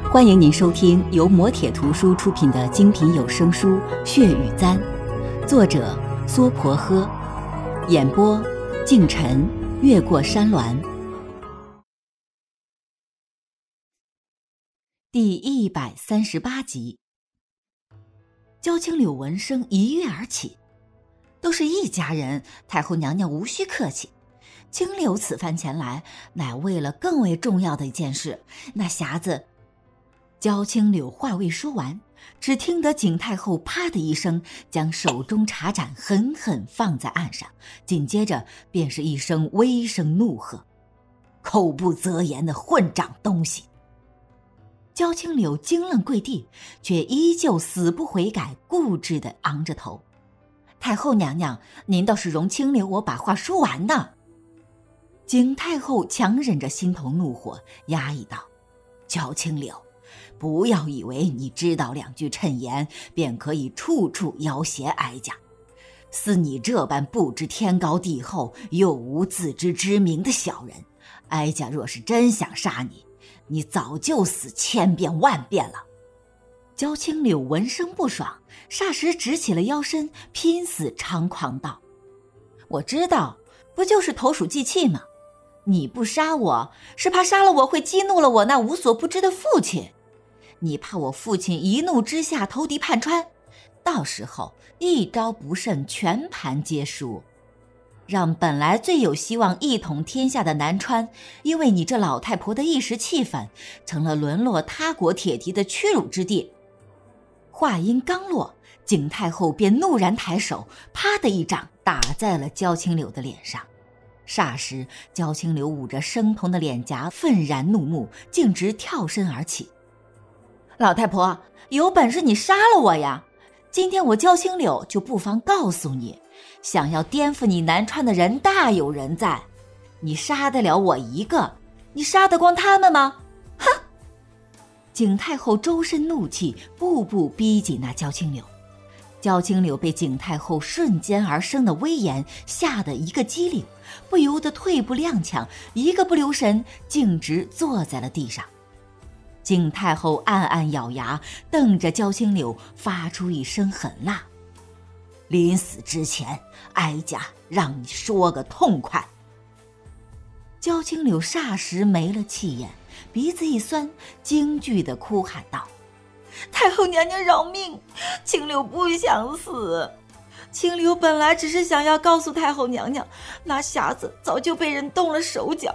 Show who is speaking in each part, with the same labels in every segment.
Speaker 1: 欢迎您收听由磨铁图书出品的精品有声书《血与簪》，作者苏婆诃，演播静晨，越过山峦。第138集。焦青柳闻声一跃而起，都是一家人，太后娘娘无需客气。青柳此番前来，乃为了更为重要的一件事。那匣子……焦青柳话未说完，只听得景太后啪的一声，将手中茶盏狠狠放在案上，紧接着便是一声微声怒喝：“口不择言的混账东西！”焦青柳惊愣跪地，却依旧死不悔改，固执地昂着头：“太后娘娘，您倒是容青柳我把话说完呢。”景太后强忍着心头怒火，压抑道：“焦青柳，不要以为你知道2句谶言，便可以处处要挟哀家。似你这般不知天高地厚，又无自知之明的小人，哀家若是真想杀你，你早就死千遍万遍了。”焦青柳闻声不爽，霎时直起了腰身，拼死猖狂道：“我知道，不就是投鼠忌器吗？你不杀我，是怕杀了我会激怒了我那无所不知的父亲。你怕我父亲一怒之下投敌叛川，到时候一招不慎，全盘皆输，让本来最有希望一统天下的南川，因为你这老太婆的一时气愤，成了沦落他国铁蹄的屈辱之地。”话音刚落，景太后便怒然抬手，啪的一掌打在了焦青柳的脸上。霎时，焦青柳捂着生痛的脸颊，愤然怒目，径直跳身而起：“老太婆，有本事你杀了我呀！今天我焦青柳就不妨告诉你，想要颠覆你南川的人大有人在。你杀得了我一个，你杀得光他们吗？哼！”景太后周身怒气，步步逼紧那焦青柳。焦青柳被景太后瞬间而生的威严吓得一个机灵，不由得退步踉跄，一个不留神径直坐在了地上。景太后暗暗咬牙，瞪着焦青柳发出一声狠辣：“临死之前，哀家让你说个痛快。”焦青柳霎时没了气焰，鼻子一酸，惊惧地哭喊道：“太后娘娘饶命！青柳不想死，青柳本来只是想要告诉太后娘娘，那匣子早就被人动了手脚。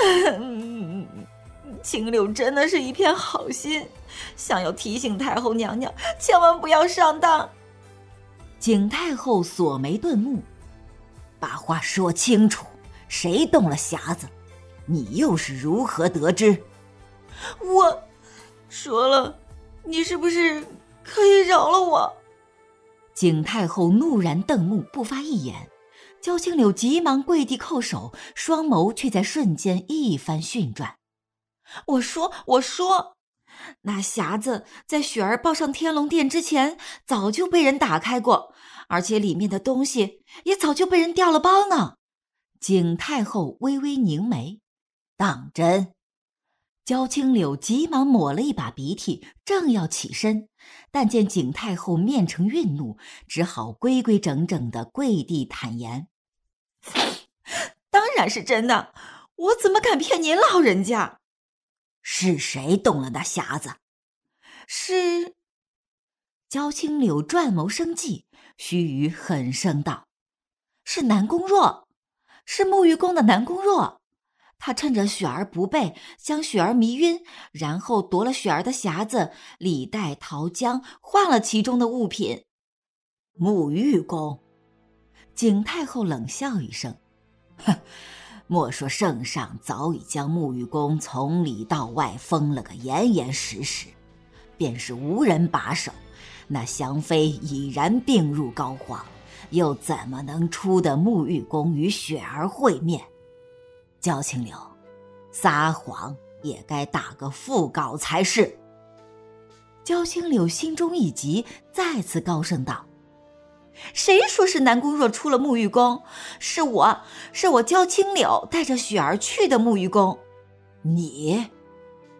Speaker 1: 青柳真的是一片好心，想要提醒太后娘娘千万不要上当。”景太后锁眉顿目：“把话说清楚，谁动了匣子？你又是如何得知？”“我说了，你是不是可以饶了我？”景太后怒然瞪目，不发一言。焦青柳急忙跪地叩首，双眸却在瞬间一番旋转：“我说，那匣子在雪儿抱上天龙殿之前早就被人打开过，而且里面的东西也早就被人调了包呢。”景太后微微凝眉：“当真？”焦青柳急忙抹了一把鼻涕，正要起身，但见景太后面呈愠怒，只好规规整整地跪地坦言：“当然是真的，我怎么敢骗您老人家？”“是谁动了那匣子？”“是……”焦青柳转眸生悸，须臾狠声道：“是南宫若，是沐浴宫的南宫若。他趁着雪儿不备，将雪儿迷晕，然后夺了雪儿的匣子，李代桃浆，换了其中的物品。”“沐浴宫？”景太后冷笑一声：“哼，莫说圣上早已将沐浴宫从里到外封了个严严实实，便是无人把守，那祥妃已然病入膏肓，又怎么能出得沐浴宫与雪儿会面？焦青柳，撒谎也该打个腹稿才是。”焦青柳心中一急，再次高声道：“谁说是南宫若出了沐浴宫？是我焦青柳带着雪儿去的沐浴宫。”“你？”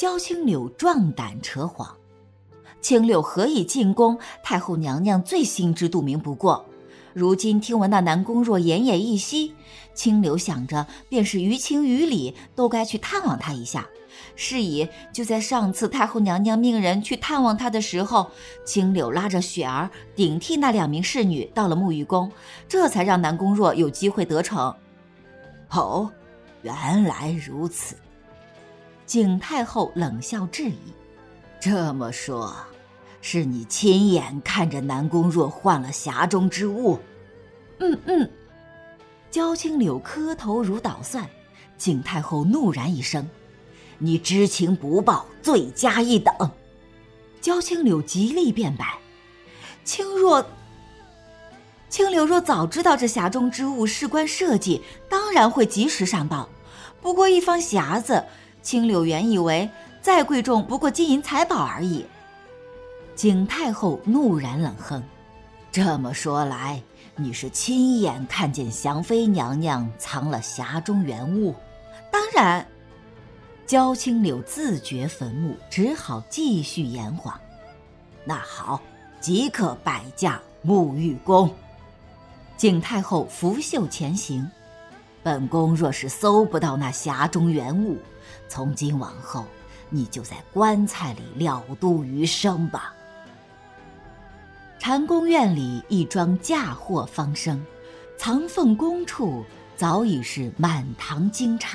Speaker 1: 焦青柳壮胆扯谎。青柳何以进宫，太后娘娘最心知肚明不过。如今听闻那南宫若奄奄一息，青柳想着便是于情于理都该去探望他一下。是以就在上次太后娘娘命人去探望她的时候，青柳拉着雪儿顶替那2名侍女到了沐浴宫，这才让南宫若有机会得逞。
Speaker 2: 哦，原来如此。
Speaker 1: 景太后冷笑质疑：
Speaker 2: 这么说，是你亲眼看着南宫若换了匣中之物？
Speaker 1: 焦青柳磕头如捣蒜。景太后怒然一声：
Speaker 2: 你知情不报，罪加一等。
Speaker 1: 焦青柳极力辩白：青柳若早知道这匣中之物事关社稷，当然会及时上报。不过一方匣子，青柳原以为再贵重不过金银财宝而已。景太后怒然冷哼：
Speaker 2: 这么说来，你是亲眼看见祥妃娘娘藏了匣中原物？
Speaker 1: 当然。焦青柳自掘坟墓，只好继续言谎。
Speaker 2: 那好，即刻摆驾沐浴宫。
Speaker 1: 景太后拂袖前行。
Speaker 2: 本宫若是搜不到那匣中原物，从今往后你就在棺材里了度余生吧。
Speaker 1: 禅宫院里一桩嫁祸方生，藏凤宫处早已是满堂惊诧。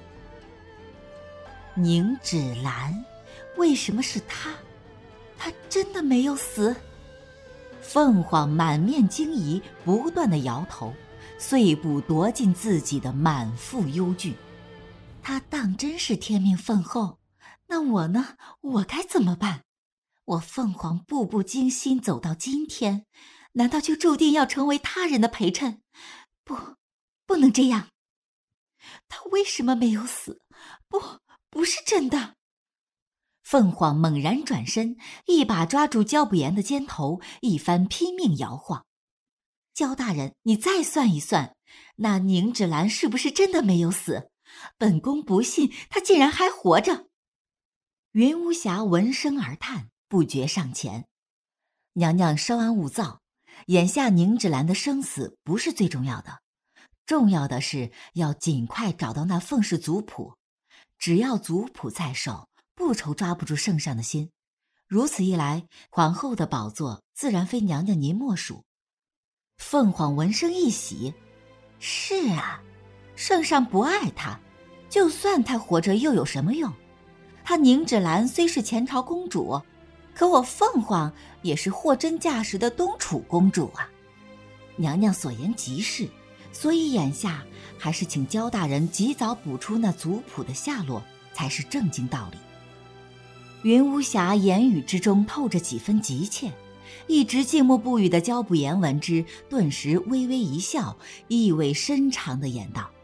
Speaker 1: 宁芷兰，为什么是她？她真的没有死？凤凰满面惊疑，不断地摇头，碎步踱进自己的满腹忧惧。她当真是天命凤后，那我呢？我该怎么办？我凤凰步步惊心走到今天，难道就注定要成为他人的陪衬？不能这样。他为什么没有死？不是真的。凤凰猛然转身，一把抓住焦不言的肩头，一番拼命摇晃。焦大人，你再算一算，那宁芷兰是不是真的没有死？本宫不信她竟然还活着。云无暇闻声而叹，不觉上前：娘娘稍安勿躁，眼下宁芷兰的生死不是最重要的，重要的是要尽快找到那凤氏族谱。只要族谱在手，不愁抓不住圣上的心。如此一来，皇后的宝座自然非娘娘您莫属。凤凰闻声一喜：是啊，圣上不爱她，就算她活着又有什么用？她宁芷兰虽是前朝公主，可我凤凰也是货真价实的东楚公主啊。娘娘所言极是，所以眼下还是请焦大人及早补出那族谱的下落，才是正经道理。云无暇言语之中透着几分急切，一直静默不语的焦不言闻之，顿时微微一笑，意味深长地言道：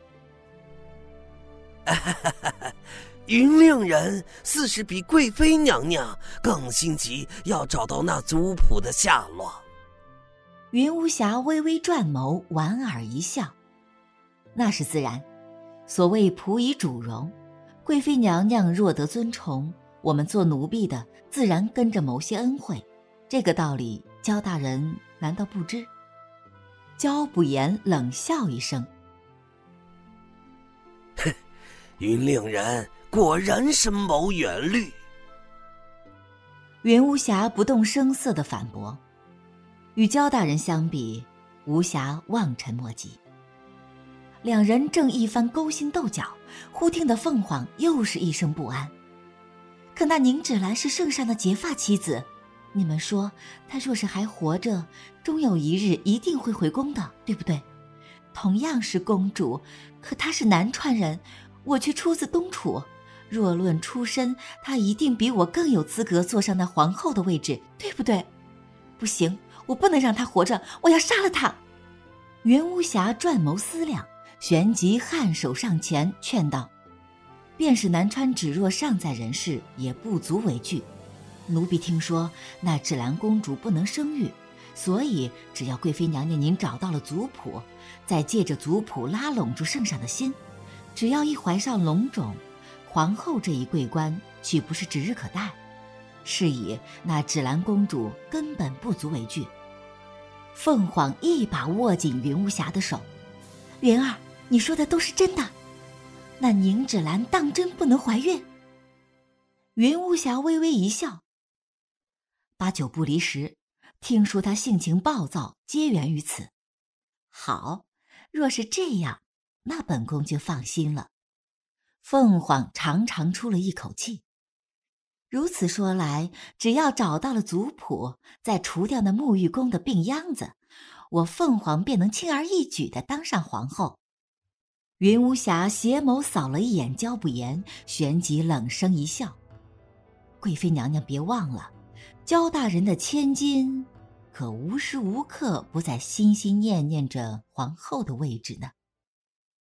Speaker 3: 云令人似是比贵妃娘娘更心急，要找到那族谱的下落。
Speaker 1: 云无暇微微转眸，莞尔一笑：那是自然，所谓仆以主容，贵妃娘娘若得尊崇，我们做奴婢的自然跟着谋些恩惠，这个道理焦大人难道不知？焦不言冷笑一声：
Speaker 3: 哼，云令人果然深谋远虑。
Speaker 1: 云无暇不动声色地反驳：与焦大人相比，无暇望尘莫及。两人正一番勾心斗角，忽听得凤凰又是一声不安：可那宁芷兰是圣上的结发妻子，你们说她若是还活着，终有一日一定会回宫的，对不对？同样是公主，可她是南川人，我却出自东楚，若论出身，她一定比我更有资格坐上那皇后的位置，对不对？不行，我不能让她活着，我要杀了她。云无暇转眸思量，旋即颔首上前劝道：便是南川芷若尚在人世，也不足为惧。奴婢听说那芷兰公主不能生育，所以只要贵妃娘娘您找到了族谱，再借着族谱拉拢住圣上的心，只要一怀上龙种， 皇后这一桂冠岂不是指日可待？是以那芷兰公主根本不足为惧。凤凰一把握紧云无暇的手：“云儿，你说的都是真的？那宁芷兰当真不能怀孕？”云无暇微微一笑：“8九不离10，听说她性情暴躁，皆源于此。好，若是这样，那本宫就放心了。”凤凰长长出了一口气。如此说来，只要找到了族谱，再除掉那沐浴宫的病秧子，我凤凰便能轻而易举地当上皇后。云无暇斜眸扫了一眼焦不言，旋即冷声一笑：“贵妃娘娘别忘了，焦大人的千金可无时无刻不在心心念念着皇后的位置呢。”